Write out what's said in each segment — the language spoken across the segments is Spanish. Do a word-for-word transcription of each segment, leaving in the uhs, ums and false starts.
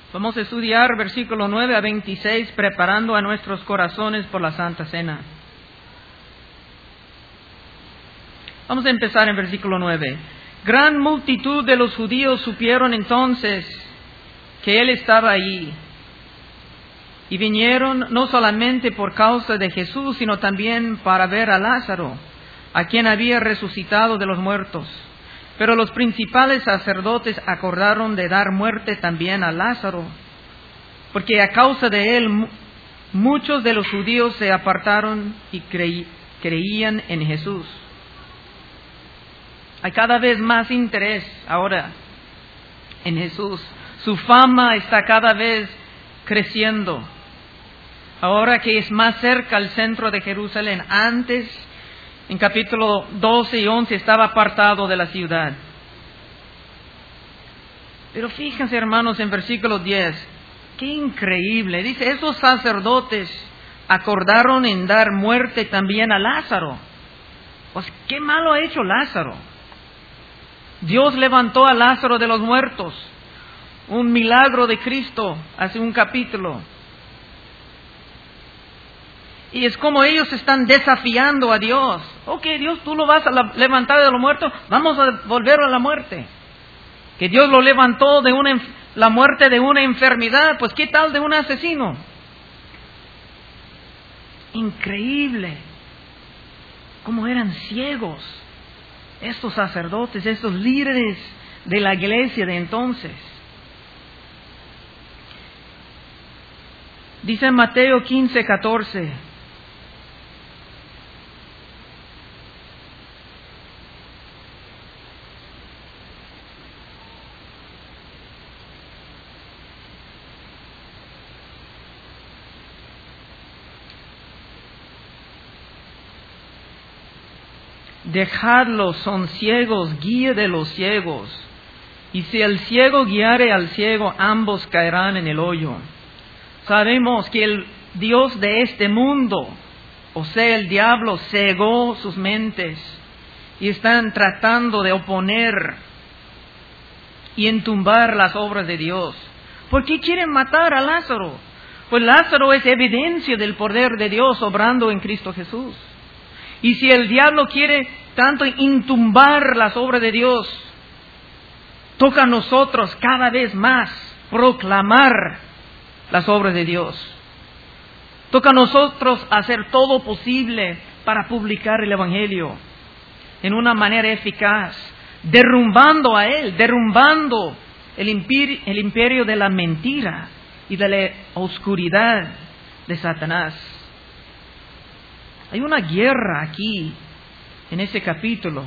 Vamos a estudiar versículo nueve a veintiséis, preparando a nuestros corazones por la Santa Cena. Vamos a empezar en versículo nueve. Gran multitud de los judíos supieron entonces que Él estaba allí, y vinieron no solamente por causa de Jesús, sino también para ver a Lázaro, a quien había resucitado de los muertos. Pero los principales sacerdotes acordaron de dar muerte también a Lázaro, porque a causa de él muchos de los judíos se apartaron y creí, creían en Jesús. Hay cada vez más interés ahora en Jesús. Su fama está cada vez creciendo. Ahora que es más cerca al centro de Jerusalén, antes en capítulo doce y once estaba apartado de la ciudad. Pero fíjense, hermanos, en versículo diez, qué increíble. Dice, esos sacerdotes acordaron en dar muerte también a Lázaro. Pues, ¿qué malo ha hecho Lázaro? Dios levantó a Lázaro de los muertos. Un milagro de Cristo hace un capítulo. Y es como ellos están desafiando a Dios. Ok, Dios, tú lo vas a levantar de los muertos, vamos a volver a la muerte. Que Dios lo levantó de una, la muerte de una enfermedad, pues ¿qué tal de un asesino? Increíble. Cómo eran ciegos estos sacerdotes, estos líderes de la iglesia de entonces. Dice en Mateo quince, catorce. Dejadlos, son ciegos, guía de los ciegos. Y si el ciego guiare al ciego, ambos caerán en el hoyo. Sabemos que el Dios de este mundo, o sea, el diablo, cegó sus mentes y están tratando de oponer y entumbar las obras de Dios. ¿Por qué quieren matar a Lázaro? Pues Lázaro es evidencia del poder de Dios obrando en Cristo Jesús. Y si el diablo quiere tanto entumbar las obras de Dios, toca a nosotros cada vez más proclamar las obras de Dios. Toca a nosotros hacer todo posible para publicar el Evangelio en una manera eficaz, derrumbando a él, derrumbando el imperio, el imperio de la mentira y de la oscuridad de Satanás. Hay una guerra aquí, en ese capítulo.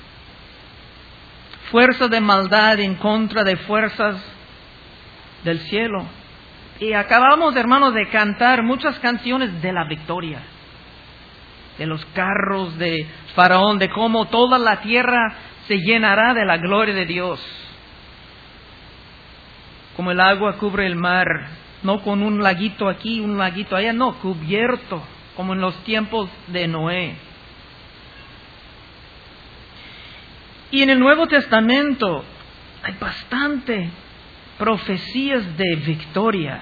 Fuerza de maldad en contra de fuerzas del cielo. Y acabamos, hermanos, de cantar muchas canciones de la victoria. De los carros de Faraón, de cómo toda la tierra se llenará de la gloria de Dios. Como el agua cubre el mar, no con un laguito aquí, un laguito allá, no, cubierto, como en los tiempos de Noé. Y en el Nuevo Testamento hay bastante profecías de victoria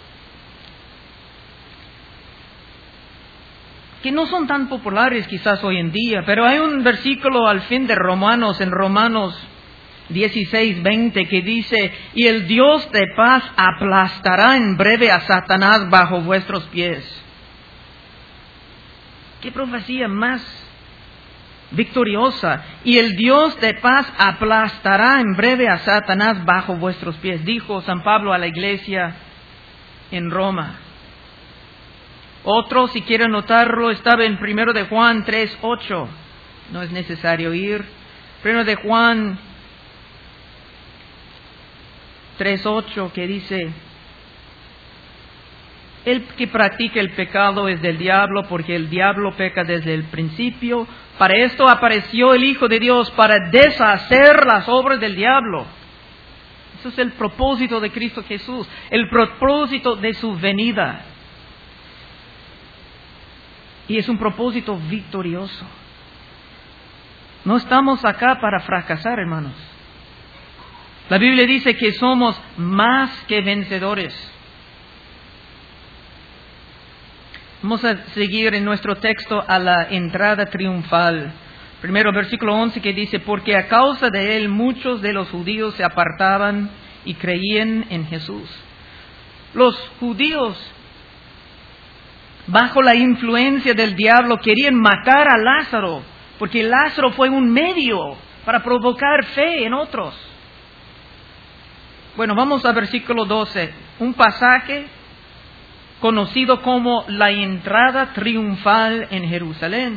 que no son tan populares quizás hoy en día, pero hay un versículo al fin de Romanos, en Romanos dieciséis, veinte, que dice, y el Dios de paz aplastará en breve a Satanás bajo vuestros pies. ¿Qué profecía más victoriosa? Y el Dios de paz aplastará en breve a Satanás bajo vuestros pies, dijo San Pablo a la iglesia en Roma. Otro, si quieren notarlo, estaba en primero de Juan tres, ocho. No es necesario ir. Primero de Juan tres, ocho, que dice, el que practica el pecado es del diablo, porque el diablo peca desde el principio. Para esto apareció el Hijo de Dios, para deshacer las obras del diablo. Eso es el propósito de Cristo Jesús, el propósito de su venida. Y es un propósito victorioso. No estamos acá para fracasar, hermanos. La Biblia dice que somos más que vencedores. Vamos a seguir en nuestro texto a la entrada triunfal. Primero, versículo once, que dice: porque a causa de él muchos de los judíos se apartaban y creían en Jesús. Los judíos, bajo la influencia del diablo, querían matar a Lázaro, porque Lázaro fue un medio para provocar fe en otros. Bueno, vamos a versículo doce, un pasaje conocido como la entrada triunfal en Jerusalén.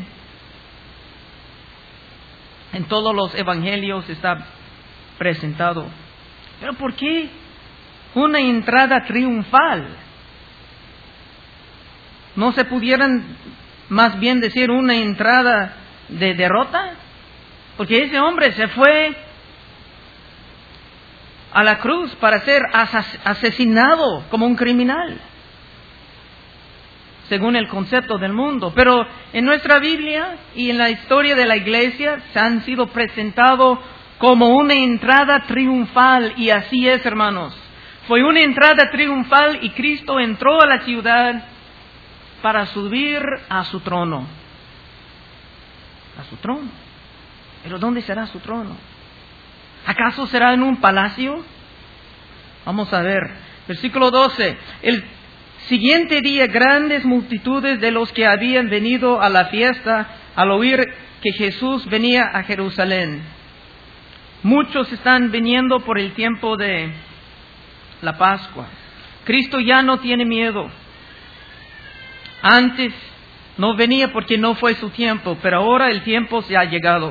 En todos los evangelios está presentado. ¿Pero por qué una entrada triunfal? ¿No se pudieran más bien decir una entrada de derrota? Porque ese hombre se fue a la cruz para ser asesinado como un criminal, según el concepto del mundo. Pero en nuestra Biblia y en la historia de la iglesia se han sido presentados como una entrada triunfal, y así es, hermanos. Fue una entrada triunfal y Cristo entró a la ciudad para subir a su trono. A su trono. ¿Pero dónde será su trono? ¿Acaso será en un palacio? Vamos a ver. Versículo doce. El siguiente día, grandes multitudes de los que habían venido a la fiesta, al oír que Jesús venía a Jerusalén. Muchos están viniendo por el tiempo de la Pascua. Cristo ya no tiene miedo. Antes no venía porque no fue su tiempo, pero ahora el tiempo se ha llegado.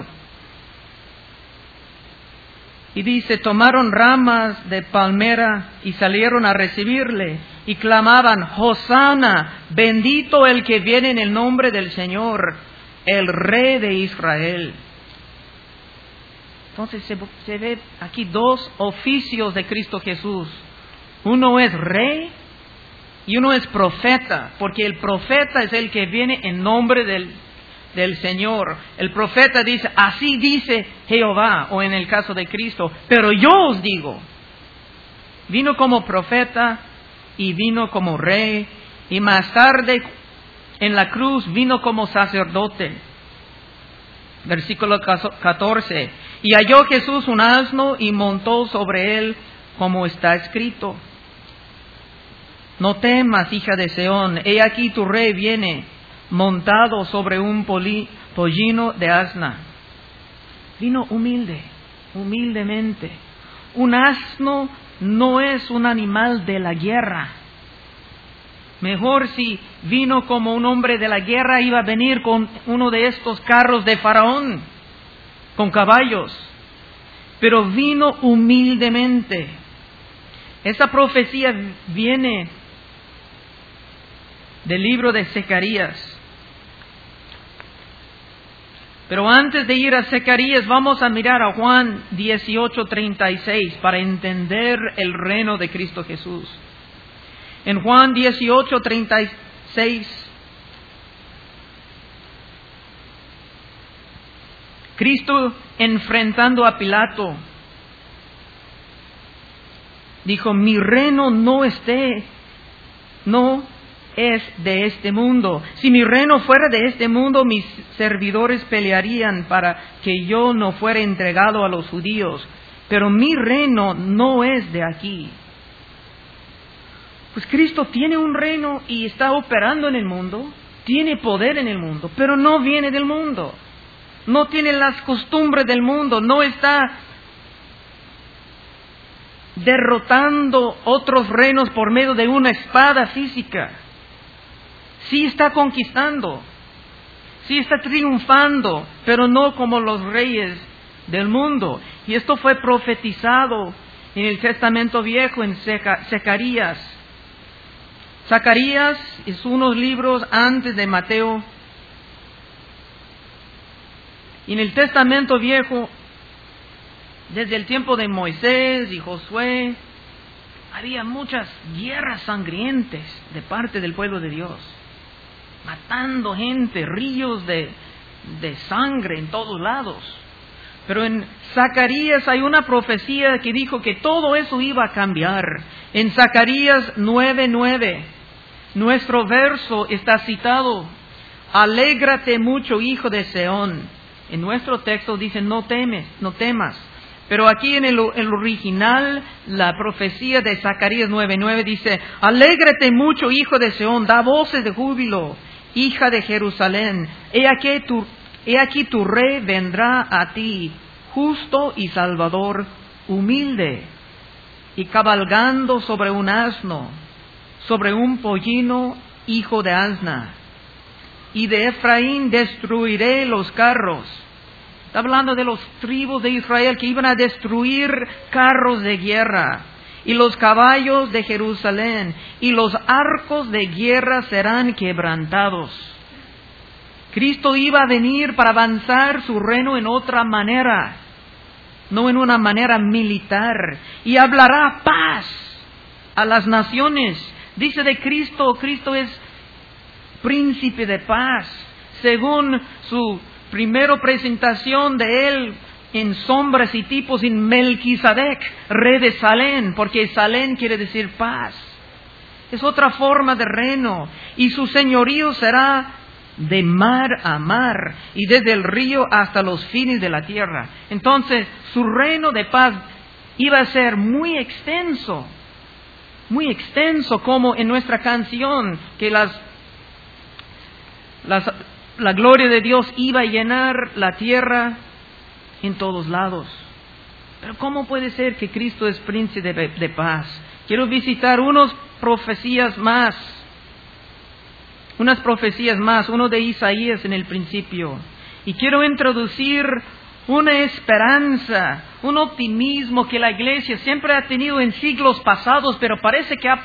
Y dice: tomaron ramas de palmera y salieron a recibirle y clamaban: Hosana, bendito el que viene en el nombre del Señor, el Rey de Israel. Entonces se, se ve aquí dos oficios de Cristo Jesús. Uno es rey y uno es profeta, porque el profeta es el que viene en nombre del, del Señor. El profeta dice: así dice Jehová, o en el caso de Cristo, pero yo os digo. Vino como profeta y vino como rey, y más tarde en la cruz vino como sacerdote. Versículo catorce. Y halló Jesús un asno y montó sobre él, como está escrito: no temas, hija de Sión, he aquí tu rey viene, montado sobre un poli, pollino de asna. Vino humilde, humildemente. Un asno no es un animal de la guerra. Mejor si vino como un hombre de la guerra, iba a venir con uno de estos carros de Faraón, con caballos. Pero vino humildemente. Esa profecía viene del libro de Zacarías. Pero antes de ir a Zacarías, vamos a mirar a Juan dieciocho treinta y seis para entender el reino de Cristo Jesús. En Juan dieciocho treinta y seis, Cristo, enfrentando a Pilato, dijo: mi reino no esté, no es de este mundo. Si mi reino fuera de este mundo, mis servidores pelearían para que yo no fuera entregado a los judíos. Pero mi reino no es de aquí. Pues Cristo tiene un reino y está operando en el mundo, tiene poder en el mundo, pero no viene del mundo. No tiene las costumbres del mundo, no está derrotando otros reinos por medio de una espada física. Sí está conquistando, sí está triunfando, pero no como los reyes del mundo. Y esto fue profetizado en el Testamento Viejo, en Zacarías. Zacarías es unos libros antes de Mateo. Y en el Testamento Viejo, desde el tiempo de Moisés y Josué, había muchas guerras sangrientas de parte del pueblo de Dios, matando gente, ríos de, de sangre en todos lados. Pero en Zacarías hay una profecía que dijo que todo eso iba a cambiar. En Zacarías nueve nueve, nuestro verso está citado: alégrate mucho, hijo de Sión. En nuestro texto dice no temes, no temas. Pero aquí en el, el original, la profecía de Zacarías nueve nueve dice: alégrate mucho, hijo de Sión, da voces de júbilo, hija de Jerusalén. He aquí tu, he aquí tu rey vendrá a ti, justo y salvador, humilde, y cabalgando sobre un asno, sobre un pollino, hijo de asna. Y de Efraín destruiré los carros. Está hablando de los tribus de Israel que iban a destruir carros de guerra. Y los caballos de Jerusalén y los arcos de guerra serán quebrantados. Cristo iba a venir para avanzar su reino en otra manera, no en una manera militar. Y hablará paz a las naciones. Dice de Cristo, Cristo es príncipe de paz, según su primera presentación de Él en sombras y tipos en Melquisedec, rey de Salem, porque Salem quiere decir paz. Es otra forma de reino, y su señorío será de mar a mar, y desde el río hasta los fines de la tierra. Entonces, su reino de paz iba a ser muy extenso, muy extenso, como en nuestra canción, que las Las, la gloria de Dios iba a llenar la tierra en todos lados. Pero ¿cómo puede ser que Cristo es príncipe de, de paz? Quiero visitar unas profecías más, unas profecías más, uno de Isaías en el principio. Y quiero introducir una esperanza, un optimismo que la iglesia siempre ha tenido en siglos pasados, pero parece que ha,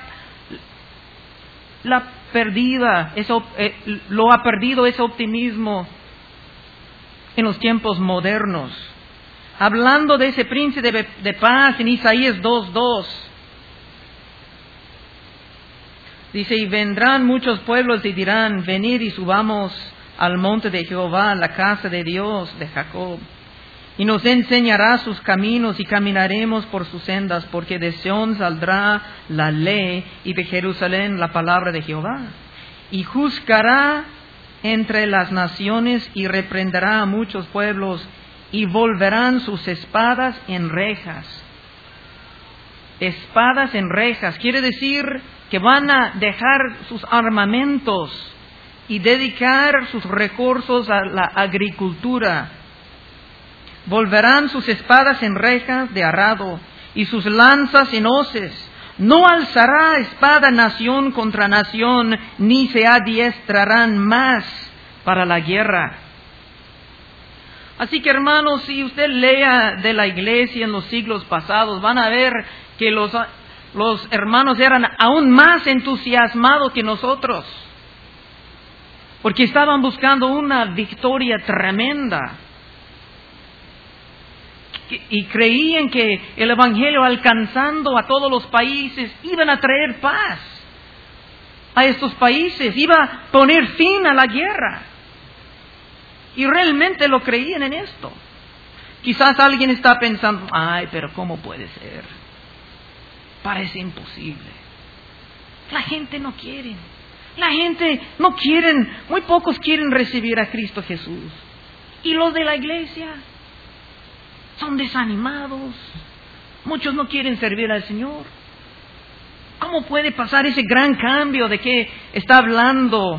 la perdida, eso, eh, lo ha perdido ese optimismo en los tiempos modernos. Hablando de ese príncipe de, de paz en Isaías dos dos, dice: y vendrán muchos pueblos y dirán, venid y subamos al monte de Jehová, a la casa de Dios de Jacob, y nos enseñará sus caminos y caminaremos por sus sendas, porque de Sión saldrá la ley y de Jerusalén la palabra de Jehová. Y juzgará entre las naciones y reprenderá a muchos pueblos, y volverán sus espadas en rejas. Espadas en rejas quiere decir que van a dejar sus armamentos y dedicar sus recursos a la agricultura. Volverán sus espadas en rejas de arado y sus lanzas en hoces. No alzará espada nación contra nación, ni se adiestrarán más para la guerra. Así que, hermanos, si usted lea de la iglesia en los siglos pasados, van a ver que los, los hermanos eran aún más entusiasmados que nosotros, porque estaban buscando una victoria tremenda. Y creían que el Evangelio, alcanzando a todos los países, iban a traer paz a estos países, iba a poner fin a la guerra. Y realmente lo creían en esto. Quizás alguien está pensando, ay, pero ¿cómo puede ser? Parece imposible. La gente no quiere. La gente no quiere, muy pocos quieren recibir a Cristo Jesús. Y los de la iglesia son desanimados. Muchos no quieren servir al Señor. ¿Cómo puede pasar ese gran cambio de que está hablando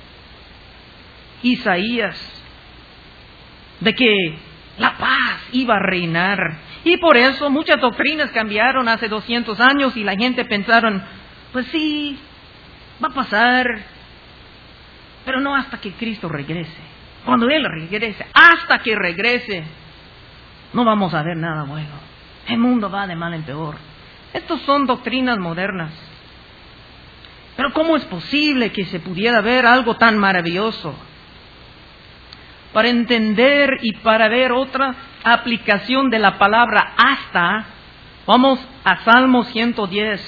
Isaías? De que la paz iba a reinar. Y por eso muchas doctrinas cambiaron hace doscientos años y la gente pensaron, pues sí, va a pasar, pero no hasta que Cristo regrese. Cuando Él regrese, hasta que regrese, no vamos a ver nada bueno. El mundo va de mal en peor. Estas son doctrinas modernas. Pero ¿cómo es posible que se pudiera ver algo tan maravilloso? Para entender y para ver otra aplicación de la palabra hasta, vamos a Salmo ciento diez.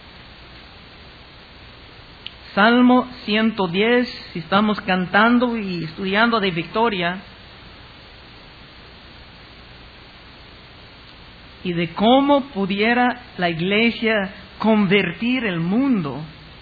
Salmo ciento diez, si estamos cantando y estudiando de victoria. y de cómo pudiera la iglesia convertir el mundo.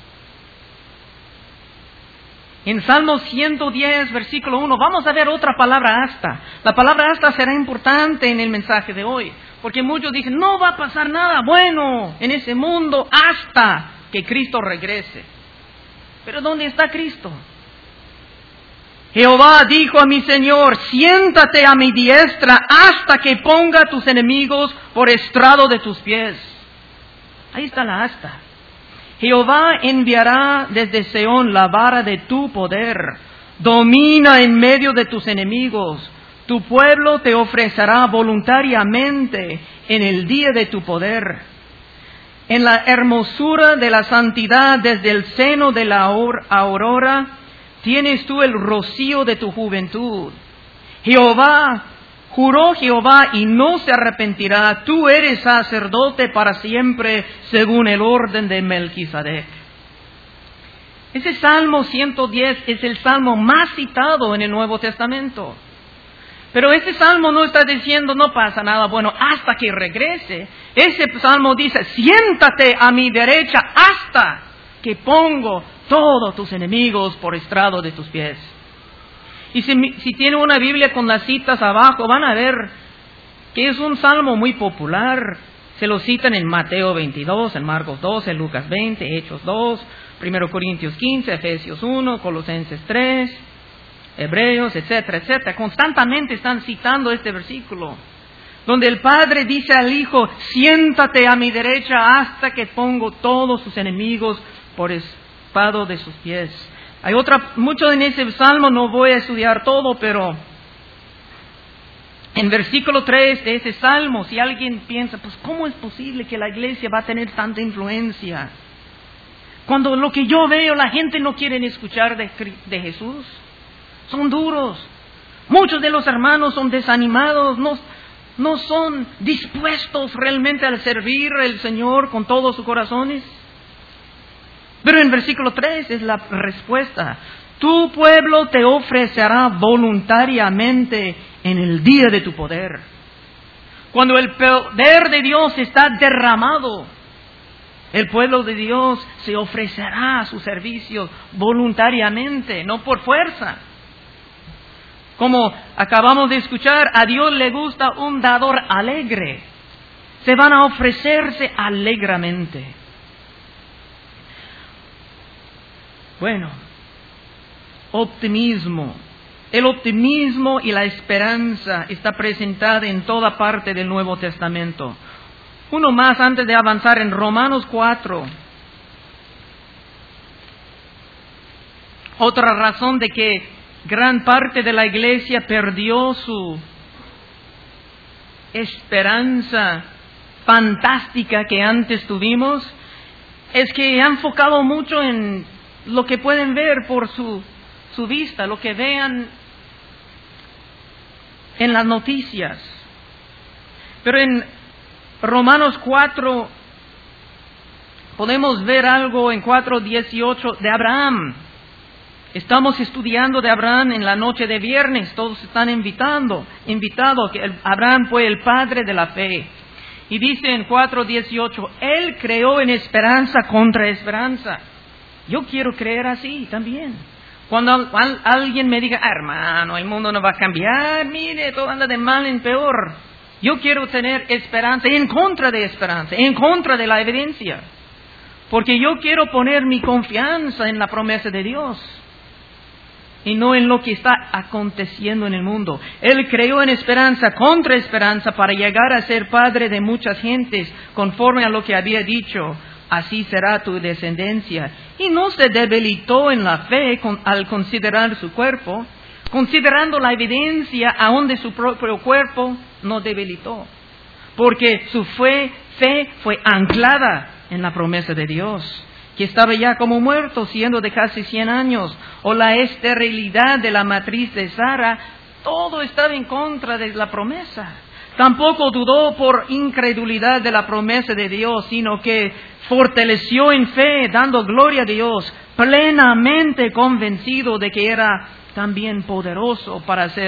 En Salmo ciento diez, versículo uno, vamos a ver otra palabra hasta. La palabra hasta será importante en el mensaje de hoy, porque muchos dicen, no va a pasar nada bueno en ese mundo hasta que Cristo regrese. Pero ¿dónde está Cristo? Jehová dijo a mi Señor, siéntate a mi diestra hasta que ponga a tus enemigos por estrado de tus pies. Ahí está la hasta. Jehová enviará desde Seón la vara de tu poder. Domina en medio de tus enemigos. Tu pueblo te ofrecerá voluntariamente en el día de tu poder. En la hermosura de la santidad desde el seno de la aurora, tienes tú el rocío de tu juventud. Jehová, juró Jehová y no se arrepentirá, tú eres sacerdote para siempre, según el orden de Melquisedec. Ese Salmo ciento diez es el salmo más citado en el Nuevo Testamento. Pero ese salmo no está diciendo no pasa nada bueno hasta que regrese. Ese salmo dice, siéntate a mi derecha hasta que pongo todos tus enemigos por estrado de tus pies. Y si, si tiene una Biblia con las citas abajo, van a ver que es un salmo muy popular. Se lo citan en Mateo veintidós, en Marcos doce, en Lucas veinte, Hechos dos, primero Corintios quince, Efesios uno, Colosenses tres, Hebreos, etcétera, etcétera. Constantemente están citando este versículo, donde el Padre dice al Hijo, siéntate a mi derecha hasta que pongo todos sus enemigos por estrado de sus pies. Hay otra, mucho en ese salmo, no voy a estudiar todo, pero en versículo tres de ese salmo, si alguien piensa, pues ¿cómo es posible que la iglesia va a tener tanta influencia? Cuando lo que yo veo, la gente no quiere escuchar de, de Jesús. Son duros. Muchos de los hermanos son desanimados, no, no son dispuestos realmente a servir al Señor con todos sus corazones. Pero en versículo tres es la respuesta. Tu pueblo te ofrecerá voluntariamente en el día de tu poder. Cuando el poder de Dios está derramado, el pueblo de Dios se ofrecerá a su servicio voluntariamente, no por fuerza. Como acabamos de escuchar, a Dios le gusta un dador alegre. Se van a ofrecerse alegremente. Bueno, optimismo. El optimismo y la esperanza está presentada en toda parte del Nuevo Testamento. Uno más antes de avanzar en Romanos cuatro. Otra razón de que gran parte de la iglesia perdió su esperanza fantástica que antes tuvimos es que han enfocado mucho en lo que pueden ver por su, su vista, lo que vean en las noticias. Pero en Romanos cuatro podemos ver algo en cuatro dieciocho de Abraham. Estamos estudiando de Abraham en la noche de viernes, todos están invitando, invitados, que Abraham fue el padre de la fe. Y dice en cuatro dieciocho, él creó en esperanza contra esperanza. Yo quiero creer así también. Cuando al, alguien me diga, ah, hermano, el mundo no va a cambiar, mire, todo anda de mal en peor. Yo quiero tener esperanza en contra de esperanza, en contra de la evidencia. Porque yo quiero poner mi confianza en la promesa de Dios y no en lo que está aconteciendo en el mundo. Él creó en esperanza contra esperanza para llegar a ser padre de muchas gentes, conforme a lo que había dicho, así será tu descendencia. Y no se debilitó en la fe con, al considerar su cuerpo, considerando la evidencia aún de su propio cuerpo, no debilitó. Porque su fe, fe fue anclada en la promesa de Dios, que estaba ya como muerto, siendo de casi cien años, o la esterilidad de la matriz de Sara, todo estaba en contra de la promesa. Tampoco dudó por incredulidad de la promesa de Dios, sino que fortaleció en fe, dando gloria a Dios, plenamente convencido de que era también poderoso para hacer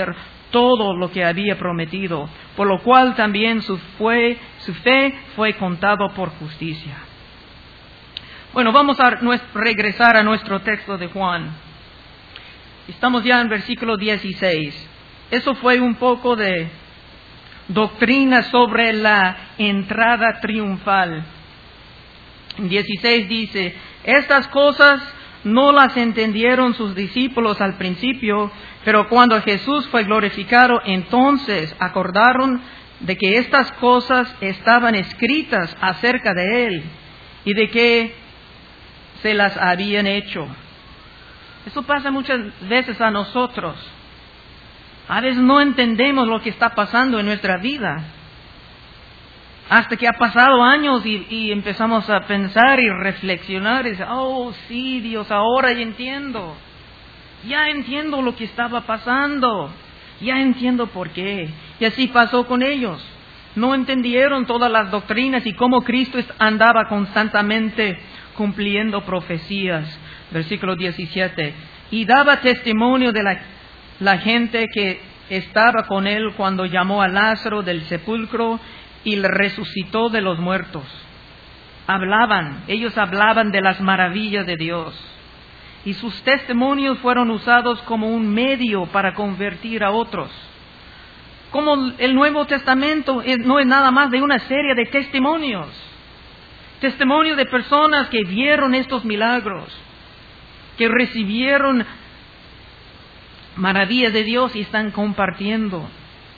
todo lo que había prometido, por lo cual también su, fue, su fe fue contado por justicia. Bueno, vamos a regresar a nuestro texto de Juan. Estamos ya en versículo dieciséis. Eso fue un poco de doctrina sobre la entrada triunfal. En dieciséis dice, estas cosas no las entendieron sus discípulos al principio, pero cuando Jesús fue glorificado, entonces acordaron de que estas cosas estaban escritas acerca de Él y de que se las habían hecho. Eso pasa muchas veces a nosotros. A veces no entendemos lo que está pasando en nuestra vida. Hasta que ha pasado años y, y empezamos a pensar y reflexionar y decir, oh sí, Dios, ahora ya entiendo. Ya entiendo lo que estaba pasando. Ya entiendo por qué. Y así pasó con ellos. No entendieron todas las doctrinas y cómo Cristo andaba constantemente cumpliendo profecías. Versículo diecisiete. Y daba testimonio de la, la gente que estaba con él cuando llamó a Lázaro del sepulcro y le resucitó de los muertos. Hablaban, ellos hablaban de las maravillas de Dios. Y sus testimonios fueron usados como un medio para convertir a otros. Como el Nuevo Testamento no es nada más de una serie de testimonios. Testimonios de personas que vieron estos milagros, que recibieron maravillas de Dios y están compartiendo.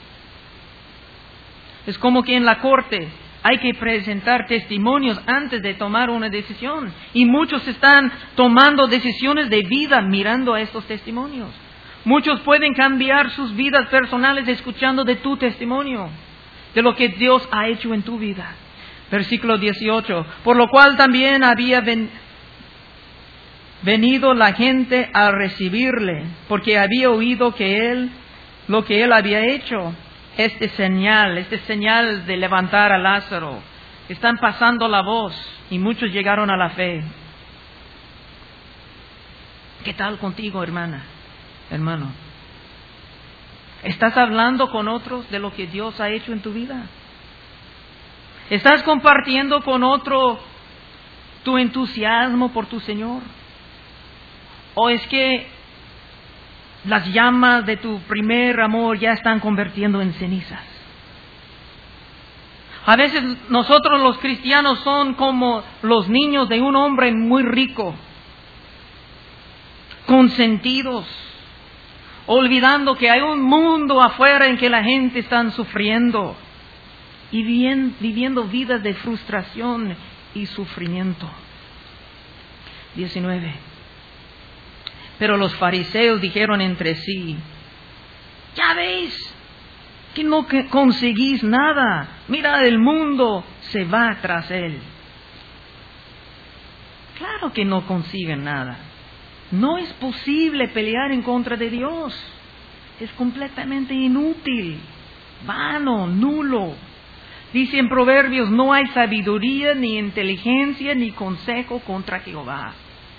Es como que en la corte hay que presentar testimonios antes de tomar una decisión. Y muchos están tomando decisiones de vida mirando a estos testimonios. Muchos pueden cambiar sus vidas personales escuchando de tu testimonio, de lo que Dios ha hecho en tu vida. Versículo dieciocho. Por lo cual también había ven, venido la gente a recibirle, porque había oído que él, lo que él había hecho. Este señal, este señal de levantar a Lázaro, están pasando la voz y muchos llegaron a la fe. ¿Qué tal contigo, hermana, hermano? ¿Estás hablando con otros de lo que Dios ha hecho en tu vida? ¿Estás compartiendo con otro tu entusiasmo por tu Señor? ¿O es que las llamas de tu primer amor ya están convirtiendo en cenizas? A veces nosotros los cristianos son como los niños de un hombre muy rico, consentidos, olvidando que hay un mundo afuera en que la gente está sufriendo y bien, viviendo vidas de frustración y sufrimiento. diecinueve. Pero los fariseos dijeron entre sí, ya veis que no conseguís nada. Mira, el mundo se va tras él. Claro que no consiguen nada. No es posible pelear en contra de Dios. Es completamente inútil, vano, nulo. Dice en Proverbios, no hay sabiduría, ni inteligencia, ni consejo contra Jehová.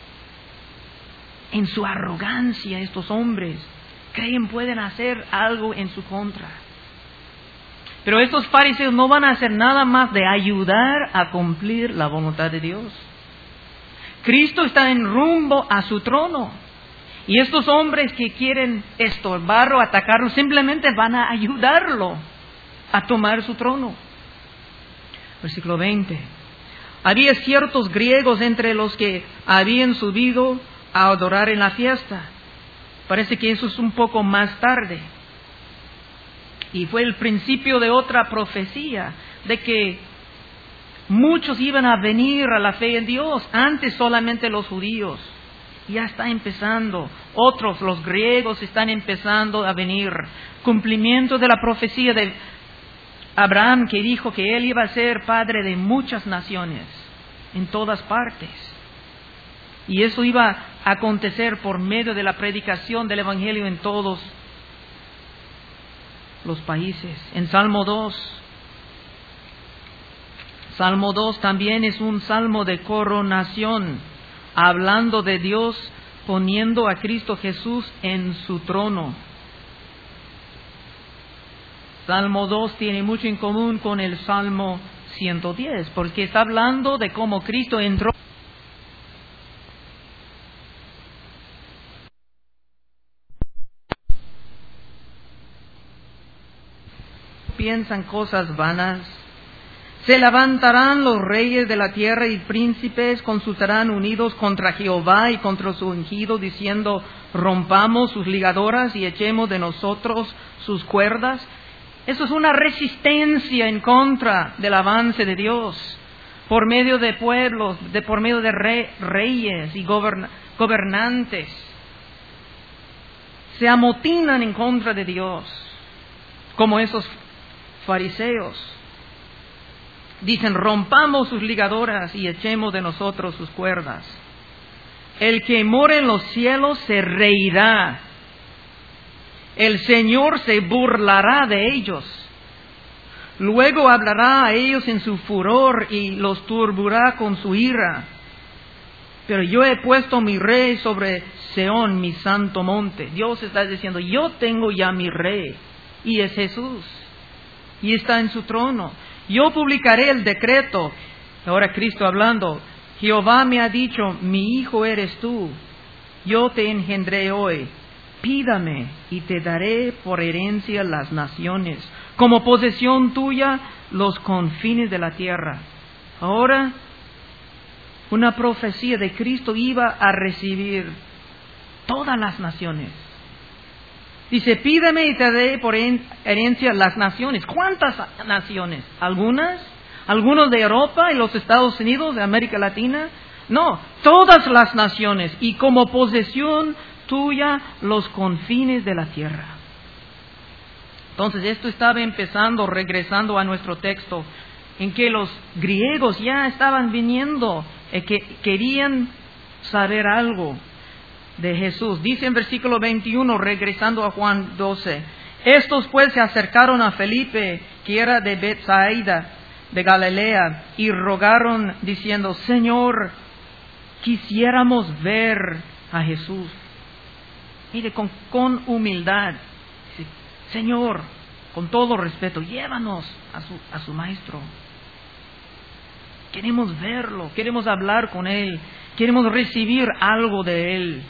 En su arrogancia estos hombres creen pueden hacer algo en su contra. Pero estos fariseos no van a hacer nada más de ayudar a cumplir la voluntad de Dios. Cristo está en rumbo a su trono. Y estos hombres que quieren estorbarlo, atacarlo, simplemente van a ayudarlo a tomar su trono. Versículo veinte. Había ciertos griegos entre los que habían subido a adorar en la fiesta. Parece que eso es un poco más tarde. Y fue el principio de otra profecía, de que muchos iban a venir a la fe en Dios, antes solamente los judíos. Ya está empezando, otros, los griegos, están empezando a venir. Cumplimiento de la profecía de Abraham, que dijo que él iba a ser padre de muchas naciones, en todas partes. Y eso iba a acontecer por medio de la predicación del Evangelio en todos los países. En Salmo dos, Salmo dos también es un salmo de coronación, hablando de Dios poniendo a Cristo Jesús en su trono. Salmo dos tiene mucho en común con el Salmo ciento diez, porque está hablando de cómo Cristo entró. Piensan cosas vanas. Se levantarán los reyes de la tierra y príncipes consultarán unidos contra Jehová y contra su ungido, diciendo, rompamos sus ligadoras y echemos de nosotros sus cuerdas. Eso es una resistencia en contra del avance de Dios por medio de pueblos, de, por medio de re, reyes y goberna, gobernantes. Se amotinan en contra de Dios, como esos fariseos. Dicen, rompamos sus ligadoras y echemos de nosotros sus cuerdas. El que mora en los cielos se reirá. El Señor se burlará de ellos. Luego hablará a ellos en su furor y los turbará con su ira. Pero yo he puesto mi rey sobre Seón, mi santo monte. Dios está diciendo, yo tengo ya mi rey, y es Jesús, y está en su trono. Yo publicaré el decreto. Ahora Cristo hablando, Jehová me ha dicho, mi hijo eres tú, yo te engendré hoy. Pídame y te daré por herencia las naciones, como posesión tuya los confines de la tierra. Ahora, una profecía de Cristo iba a recibir todas las naciones. Dice, pídame y te daré por herencia las naciones. ¿Cuántas naciones? ¿Algunas? ¿Algunos de Europa y los Estados Unidos, de América Latina? No, todas las naciones, y como posesión tuya los confines de la tierra. Entonces esto estaba empezando, regresando a nuestro texto, en que los griegos ya estaban viniendo, eh, que querían saber algo de Jesús. Dice en versículo veintiuno, regresando a Juan doce, estos pues se acercaron a Felipe, que era de Betsaida, de Galilea, y rogaron diciendo, Señor, quisiéramos ver a Jesús. Mire, con, con humildad, dice, Señor, con todo respeto, llévanos a su, a su maestro. Queremos verlo, queremos hablar con él, queremos recibir algo de él.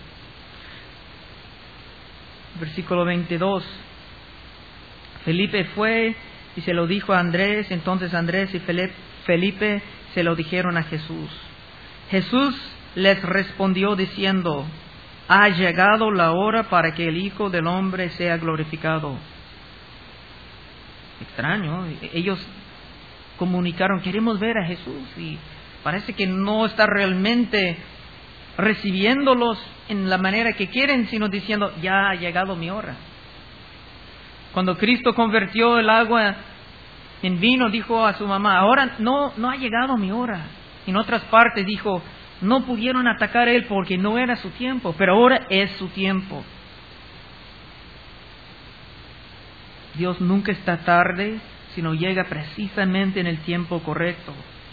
Versículo veintidós. Felipe fue y se lo dijo a Andrés. Entonces Andrés y Felipe se lo dijeron a Jesús. Jesús les respondió diciendo, ha llegado la hora para que el Hijo del Hombre sea glorificado. Extraño, ellos comunicaron, queremos ver a Jesús, y parece que no está realmente recibiéndolos en la manera que quieren, sino diciendo, ya ha llegado mi hora. Cuando Cristo convirtió el agua en vino, dijo a su mamá, ahora no, no ha llegado mi hora. En otras partes dijo, no pudieron atacar a él porque no era su tiempo, pero ahora es su tiempo. Dios nunca está tarde, sino llega precisamente en el tiempo correcto.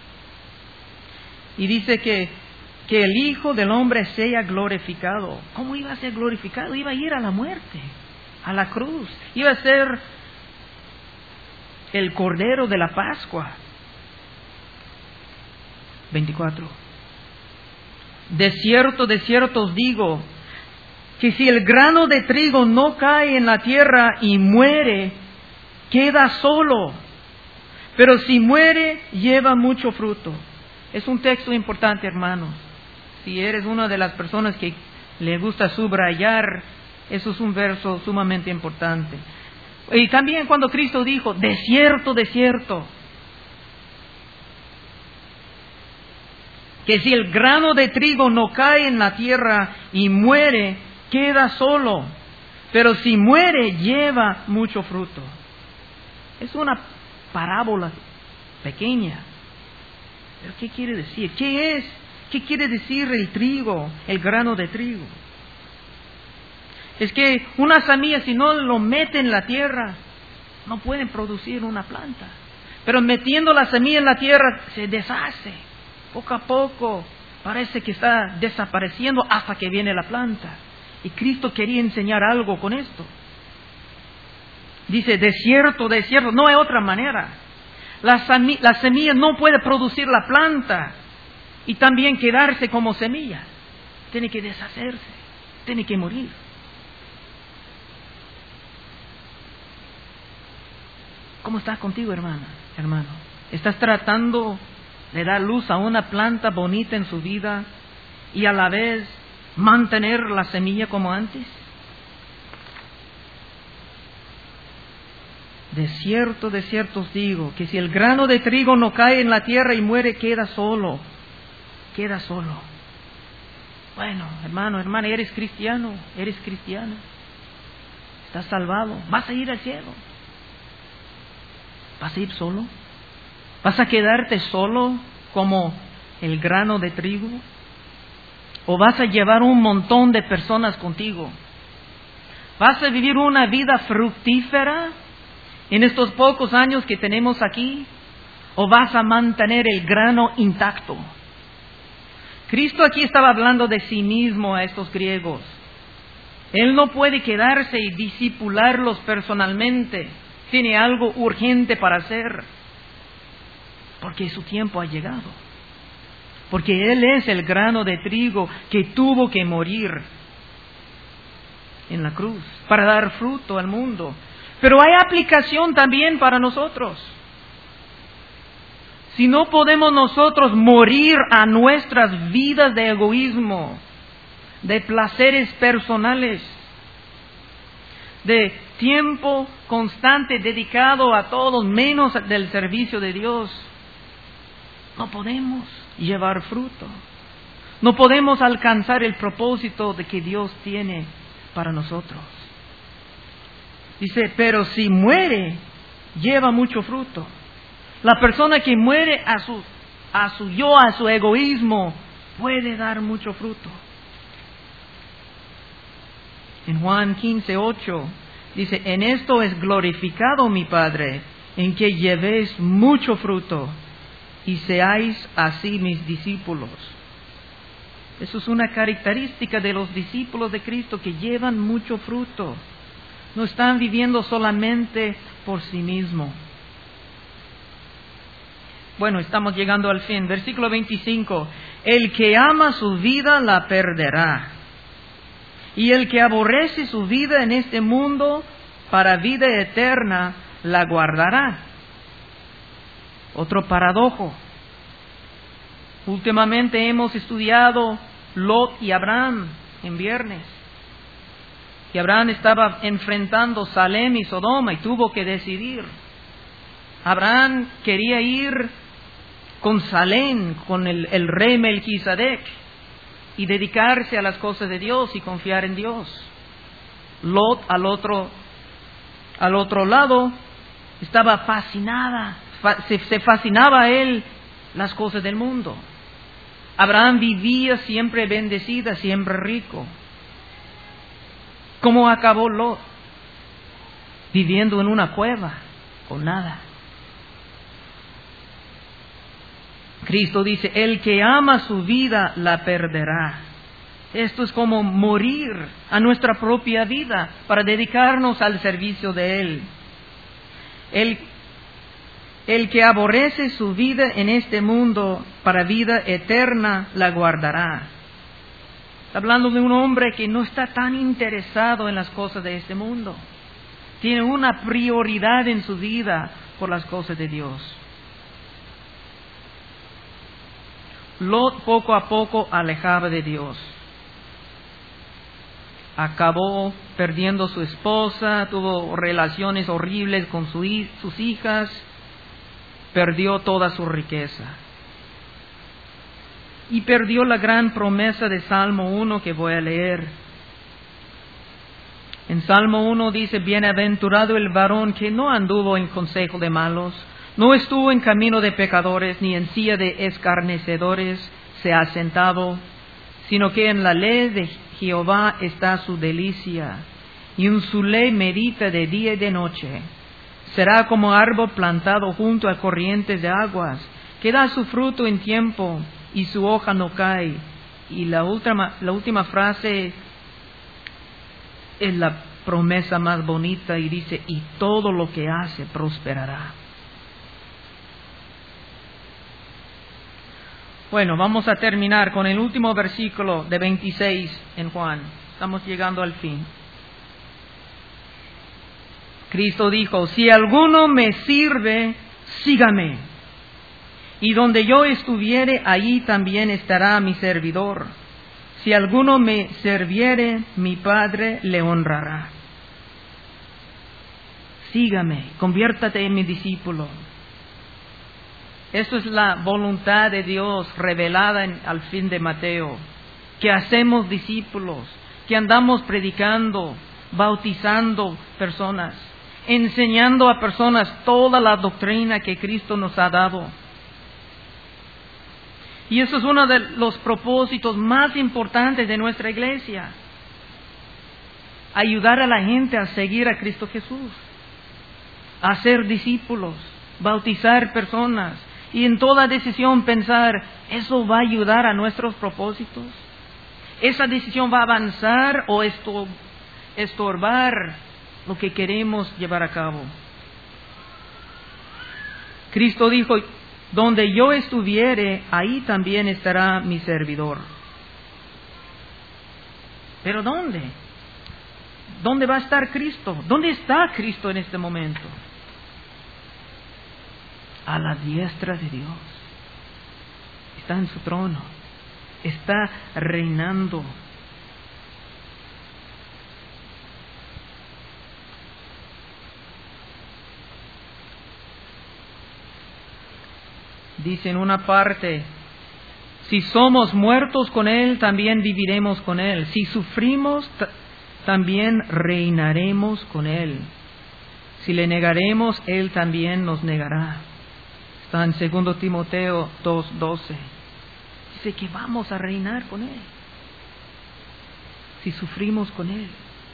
Y dice que, que el Hijo del Hombre sea glorificado. ¿Cómo iba a ser glorificado? Iba a ir a la muerte, a la cruz. Iba a ser el Cordero de la Pascua. veinticuatro. De cierto, de cierto os digo, que si el grano de trigo no cae en la tierra y muere, queda solo. Pero si muere, lleva mucho fruto. Es un texto importante, hermanos. Si eres una de las personas que le gusta subrayar, eso es un verso sumamente importante. Y también cuando Cristo dijo, de cierto, de cierto, que si el grano de trigo no cae en la tierra y muere, queda solo. Pero si muere, lleva mucho fruto. Es una parábola pequeña. ¿Pero qué quiere decir? ¿Qué es? ¿Qué quiere decir el trigo, el grano de trigo? Es que una semilla, si no lo mete en la tierra, no pueden producir una planta. Pero metiendo la semilla en la tierra, se deshace. Poco a poco parece que está desapareciendo hasta que viene la planta. Y Cristo quería enseñar algo con esto. Dice, desierto, desierto, no hay otra manera. La, semi- la semilla no puede producir la planta y también quedarse como semilla. Tiene que deshacerse, tiene que morir. ¿Cómo está contigo, hermana, hermano? ¿Estás tratando de dar luz a una planta bonita en su vida y a la vez mantener la semilla como antes? De cierto, de cierto os digo, que si el grano de trigo no cae en la tierra y muere, queda solo, queda solo. Bueno, hermano, hermana, eres cristiano, eres cristiana, estás salvado, vas a ir al cielo. ¿Vas a ir solo? ¿Vas a quedarte solo como el grano de trigo? ¿O vas a llevar un montón de personas contigo? ¿Vas a vivir una vida fructífera en estos pocos años que tenemos aquí? ¿O vas a mantener el grano intacto? Cristo aquí estaba hablando de sí mismo a estos griegos. Él no puede quedarse y discipularlos personalmente. Tiene algo urgente para hacer, porque su tiempo ha llegado, porque Él es el grano de trigo que tuvo que morir en la cruz para dar fruto al mundo. Pero hay aplicación también para nosotros. Si no podemos nosotros morir a nuestras vidas de egoísmo, de placeres personales, de tiempo constante dedicado a todos menos del servicio de Dios, no podemos llevar fruto. No podemos alcanzar el propósito de que Dios tiene para nosotros. Dice, pero si muere, lleva mucho fruto. La persona que muere a su, a su yo, a su egoísmo, puede dar mucho fruto. En Juan quince ocho dice, en esto es glorificado mi Padre, en que llevéis mucho fruto y seáis así mis discípulos. Eso es una característica de los discípulos de Cristo, que llevan mucho fruto. No están viviendo solamente por sí mismos. Bueno, estamos llegando al fin. Versículo veinticinco. El que ama su vida la perderá. Y el que aborrece su vida en este mundo, para vida eterna la guardará. Otro paradojo. Últimamente hemos estudiado Lot y Abraham en viernes. Y Abraham estaba enfrentando Salem y Sodoma y tuvo que decidir. Abraham quería ir con Salem, con el, el rey Melquisedec, y dedicarse a las cosas de Dios y confiar en Dios. Lot al otro, al otro lado estaba fascinada, fa, se, se fascinaba a él las cosas del mundo. Abraham vivía siempre bendecida, siempre rico. ¿Cómo acabó Lot? Viviendo en una cueva, con nada. Cristo dice, el que ama su vida la perderá. Esto es como morir a nuestra propia vida para dedicarnos al servicio de Él. El, el que aborrece su vida en este mundo, para vida eterna la guardará. Está hablando de un hombre que no está tan interesado en las cosas de este mundo. Tiene una prioridad en su vida por las cosas de Dios. Lot poco a poco alejaba de Dios. Acabó perdiendo su esposa, tuvo relaciones horribles con su, sus hijas, perdió toda su riqueza. Y perdió la gran promesa de Salmo uno que voy a leer. En Salmo uno dice, bienaventurado el varón que no anduvo en consejo de malos, no estuvo en camino de pecadores, ni en silla de escarnecedores se ha sentado, sino que en la ley de Jehová está su delicia, y en su ley medita de día y de noche. Será como árbol plantado junto a corrientes de aguas, que da su fruto en tiempo, y su hoja no cae. Y la última, la última frase es la promesa más bonita y dice, y todo lo que hace prosperará. Bueno, vamos a terminar con el último versículo de veintiséis en Juan. Estamos llegando al fin. Cristo dijo, si alguno me sirve, sígame. Y donde yo estuviere, allí también estará mi servidor. Si alguno me serviere, mi Padre le honrará. Sígame, conviértate en mi discípulo. Esto es la voluntad de Dios revelada en, al fin de Mateo, que hacemos discípulos, que andamos predicando, bautizando personas, enseñando a personas toda la doctrina que Cristo nos ha dado. Y eso es uno de los propósitos más importantes de nuestra iglesia. Ayudar a la gente a seguir a Cristo Jesús, a ser discípulos, bautizar personas. Y en toda decisión pensar, ¿eso va a ayudar a nuestros propósitos? ¿Esa decisión va a avanzar o esto, estorbar lo que queremos llevar a cabo? Cristo dijo, donde yo estuviere, ahí también estará mi servidor. ¿Pero dónde? ¿Dónde va a estar Cristo? ¿Dónde está Cristo en este momento? A la diestra de Dios. Está en su trono. Está reinando. Dice en una parte, si somos muertos con Él, también viviremos con Él. Si sufrimos, t- también reinaremos con Él. Si le negaremos, Él también nos negará. Está en segundo Timoteo dos doce. Dice que vamos a reinar con Él. Si sufrimos con Él.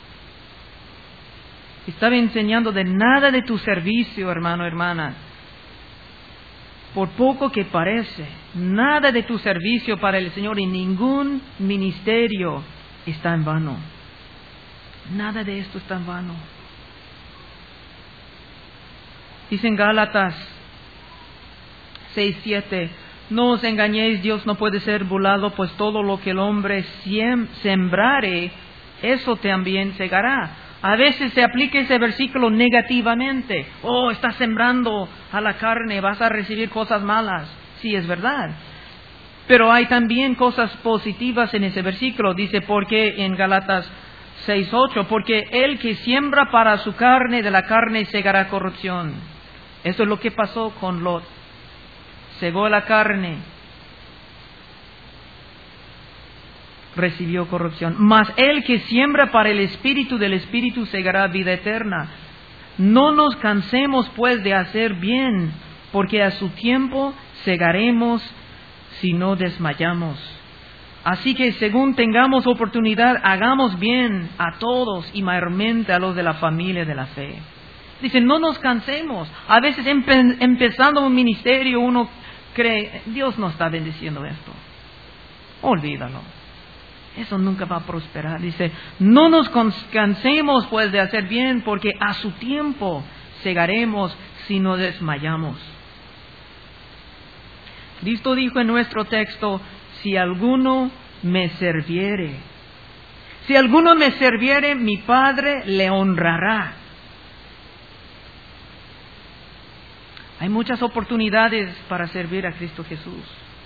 Estaba enseñando de nada de tu servicio, hermano, hermana. Por poco que parece, nada de tu servicio para el Señor y ningún ministerio está en vano. Nada de esto está en vano. Dice en Gálatas seis siete, no os engañéis, Dios no puede ser burlado, pues todo lo que el hombre siem- sembrare, eso también segará. A veces se aplica ese versículo negativamente. Oh, estás sembrando a la carne, vas a recibir cosas malas. Sí, es verdad. Pero hay también cosas positivas en ese versículo. Dice, porque en Gálatas seis ocho, porque el que siembra para su carne, de la carne segará corrupción. Eso es lo que pasó con Lot. Cegó la carne, recibió corrupción. Mas el que siembra para el Espíritu, del Espíritu segará vida eterna. No nos cansemos pues de hacer bien, porque a su tiempo segaremos si no desmayamos. Así que según tengamos oportunidad, hagamos bien a todos y mayormente a los de la familia de la fe. Dice, no nos cansemos. A veces empe- empezando un ministerio uno cree, Dios no está bendiciendo esto. Olvídalo. Eso nunca va a prosperar. Dice, no nos cansemos pues de hacer bien, porque a su tiempo segaremos si no desmayamos. Cristo dijo en nuestro texto, si alguno me serviere, si alguno me serviere, mi Padre le honrará. Hay muchas oportunidades para servir a Cristo Jesús.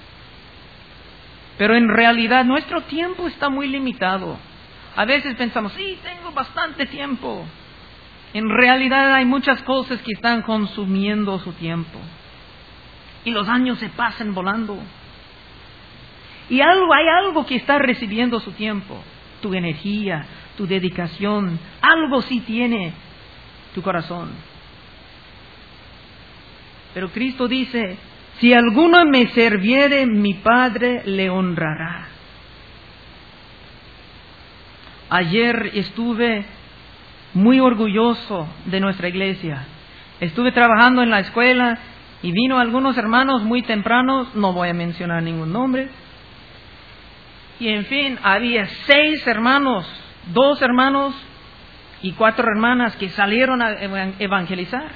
Pero en realidad nuestro tiempo está muy limitado. A veces pensamos, sí, tengo bastante tiempo. En realidad hay muchas cosas que están consumiendo su tiempo. Y los años se pasan volando. Y algo, hay algo que está recibiendo su tiempo. Tu energía, tu dedicación. Algo sí tiene tu corazón. Pero Cristo dice, si alguno me serviere, mi Padre le honrará. Ayer estuve muy orgulloso de nuestra iglesia. Estuve trabajando en la escuela y vino algunos hermanos muy tempranos, no voy a mencionar ningún nombre. Y en fin, había seis hermanos, dos hermanos y cuatro hermanas que salieron a evangelizar,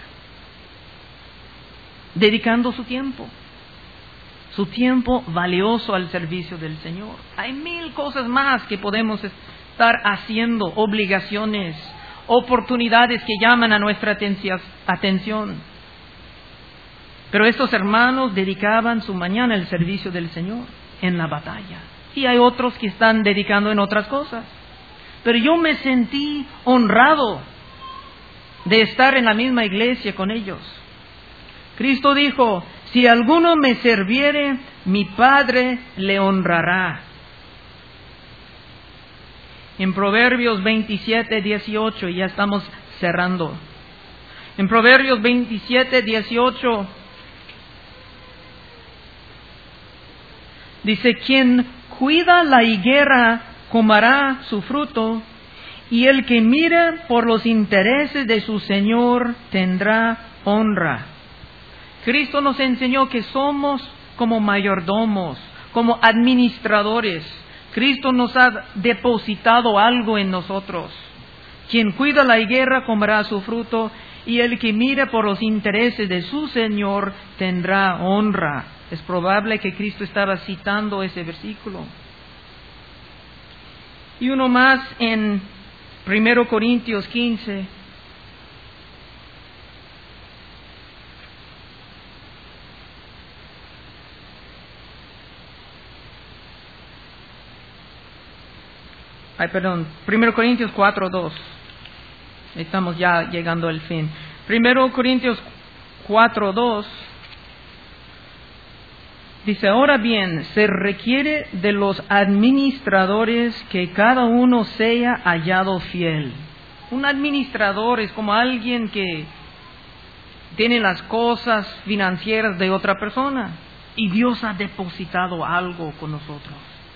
dedicando su tiempo, su tiempo valioso al servicio del Señor. Hay mil cosas más que podemos estar haciendo, obligaciones, oportunidades que llaman a nuestra atención. Pero estos hermanos dedicaban su mañana al servicio del Señor en la batalla. Y hay otros que están dedicando en otras cosas. Pero yo me sentí honrado de estar en la misma iglesia con ellos. Cristo dijo, si alguno me serviere, mi Padre le honrará. En Proverbios veintisiete, dieciocho, y ya estamos cerrando. En Proverbios veintisiete, dieciocho, dice, quien cuida la higuera comerá su fruto, y el que mira por los intereses de su Señor tendrá honra. Cristo nos enseñó que somos como mayordomos, como administradores. Cristo nos ha depositado algo en nosotros. Quien cuida la higuera comerá su fruto, y el que mira por los intereses de su Señor tendrá honra. Es probable que Cristo estaba citando ese versículo. Y uno más en primero Corintios quince. Ay, perdón, primero Corintios cuatro, dos. Estamos ya llegando al fin. primero Corintios cuatro, dos. Dice, ahora bien, se requiere de los administradores que cada uno sea hallado fiel. Un administrador es como alguien que tiene las cosas financieras de otra persona y Dios ha depositado algo con nosotros.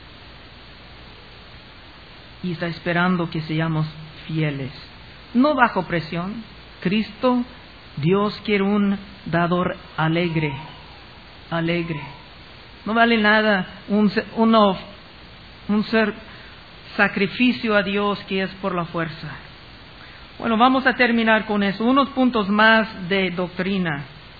Y está esperando que seamos fieles, no bajo presión. Cristo, Dios quiere un dador alegre, alegre. No vale nada un, uno, un ser sacrificio a Dios que es por la fuerza. Bueno, vamos a terminar con eso. Unos puntos más de doctrina.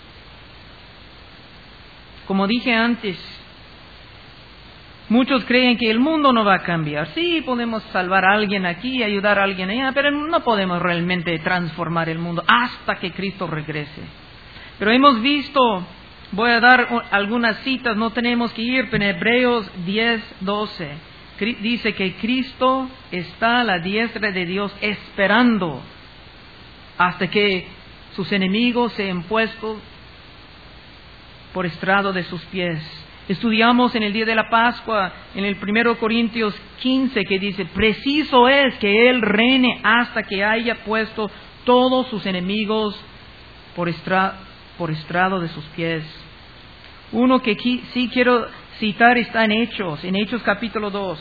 Como dije antes, muchos creen que el mundo no va a cambiar. Sí, podemos salvar a alguien aquí, ayudar a alguien allá, pero no podemos realmente transformar el mundo hasta que Cristo regrese. Pero hemos visto, voy a dar algunas citas, no tenemos que ir, pero en Hebreos diez, doce, dice que Cristo está a la diestra de Dios esperando hasta que sus enemigos sean puestos por estrado de sus pies. Estudiamos en el día de la Pascua, en el primero Corintios quince, que dice, preciso es que Él reine hasta que haya puesto todos sus enemigos por, estra, por estrado de sus pies. Uno que aquí, sí quiero citar está en Hechos, en Hechos capítulo dos.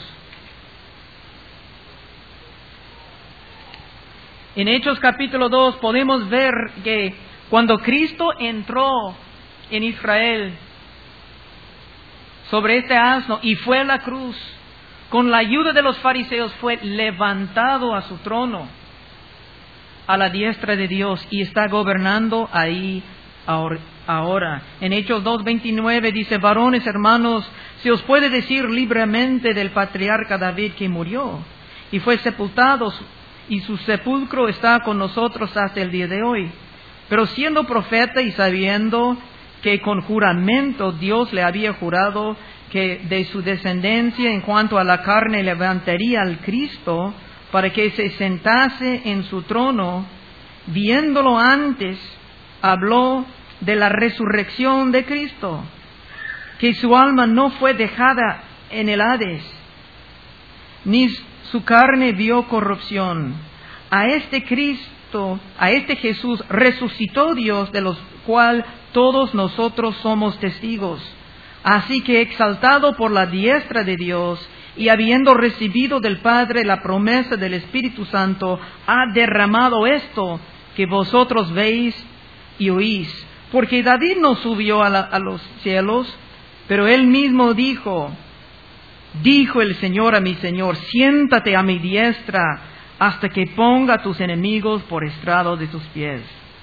En Hechos capítulo dos podemos ver que cuando Cristo entró en Israel sobre este asno y fue a la cruz, con la ayuda de los fariseos fue levantado a su trono, a la diestra de Dios, y está gobernando ahí ahora. En Hechos dos veintinueve dice, varones hermanos, se os puede decir libremente del patriarca David que murió y fue sepultado, y su sepulcro está con nosotros hasta el día de hoy. Pero siendo profeta y sabiendo que con juramento Dios le había jurado que de su descendencia en cuanto a la carne levantaría al Cristo para que se sentase en su trono, viéndolo antes, habló de la resurrección de Cristo, que su alma no fue dejada en el Hades, ni su carne vio corrupción. A este Cristo, a este Jesús resucitó Dios, de los cual todos nosotros somos testigos. Así que exaltado por la diestra de Dios y habiendo recibido del Padre la promesa del Espíritu Santo, ha derramado esto que vosotros veis y oís. Porque David no subió a, la, a los cielos, pero él mismo dijo, dijo el Señor a mi Señor, siéntate a mi diestra hasta que ponga a tus enemigos por estrado de tus pies.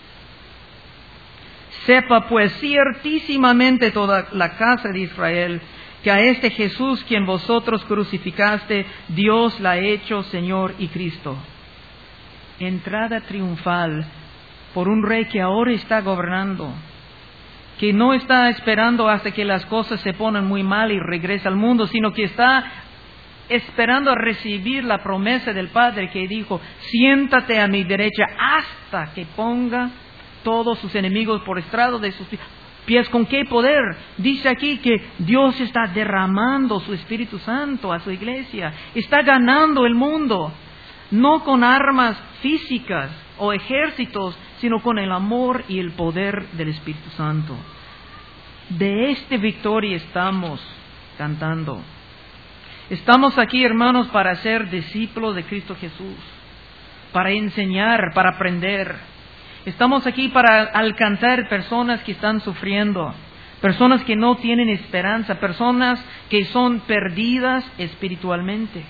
Sepa pues ciertísimamente toda la casa de Israel, que a este Jesús, quien vosotros crucificaste, Dios la ha hecho Señor y Cristo. Entrada triunfal por un rey que ahora está gobernando, que no está esperando hasta que las cosas se ponen muy mal y regresa al mundo, sino que está esperando a recibir la promesa del Padre que dijo: siéntate a mi derecha hasta que ponga todos sus enemigos por estrado de sus pies. ¿Con qué poder? Dice aquí que Dios está derramando su Espíritu Santo a su iglesia. Está ganando el mundo, no con armas físicas o ejércitos, sino con el amor y el poder del Espíritu Santo. De esta victoria estamos cantando. Estamos aquí, hermanos, para ser discípulos de Cristo Jesús, para enseñar, para aprender. Estamos aquí para alcanzar personas que están sufriendo, personas que no tienen esperanza, personas que son perdidas espiritualmente.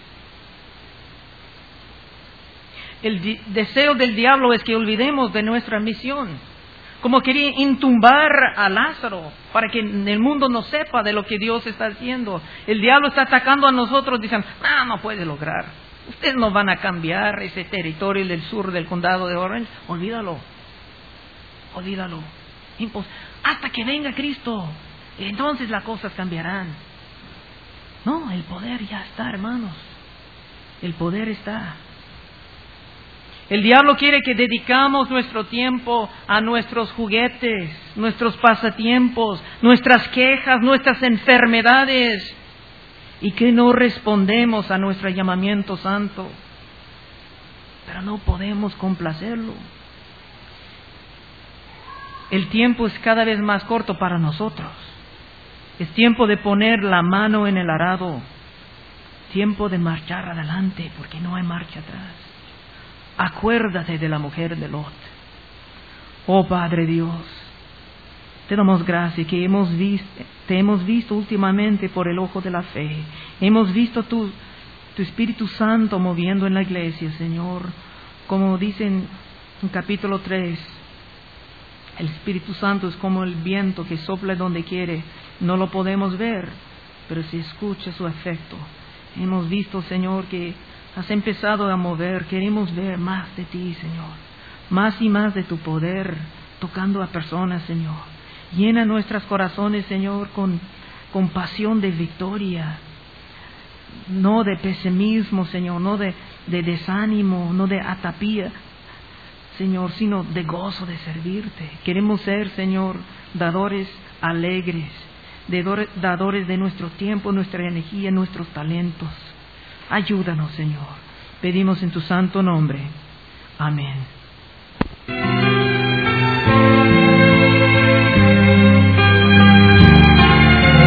El di- deseo del diablo es que olvidemos de nuestra misión. Como quería entumbar a Lázaro para que el mundo no sepa de lo que Dios está haciendo. El diablo está atacando a nosotros diciendo: ah, no puede lograr. Ustedes no van a cambiar ese territorio del sur del condado de Orange. Olvídalo. Olvídalo. Impos- hasta que venga Cristo. Entonces las cosas cambiarán. No, el poder ya está, hermanos. El poder está. El diablo quiere que dedicamos nuestro tiempo a nuestros juguetes, nuestros pasatiempos, nuestras quejas, nuestras enfermedades, y que no respondemos a nuestro llamamiento santo. Pero no podemos complacerlo. El tiempo es cada vez más corto para nosotros. Es tiempo de poner la mano en el arado. Tiempo de marchar adelante, porque no hay marcha atrás. Acuérdate de la mujer de Lot. Oh Padre Dios, te damos gracias que hemos visto, te hemos visto últimamente por el ojo de la fe. Hemos visto tu, tu Espíritu Santo moviendo en la iglesia, Señor. Como dicen en capítulo tres, el Espíritu Santo es como el viento que sopla donde quiere. No lo podemos ver, pero se escucha su efecto. Hemos visto, Señor, que has empezado a mover. Queremos ver más de ti, Señor. Más y más de tu poder tocando a personas, Señor. Llena nuestros corazones, Señor, con, con pasión de victoria. No de pesimismo, Señor. No de, de desánimo, no de atapía, Señor, sino de gozo de servirte. Queremos ser, Señor, dadores alegres, dadores de nuestro tiempo, nuestra energía, nuestros talentos. Ayúdanos, Señor. Pedimos en tu santo nombre. Amén.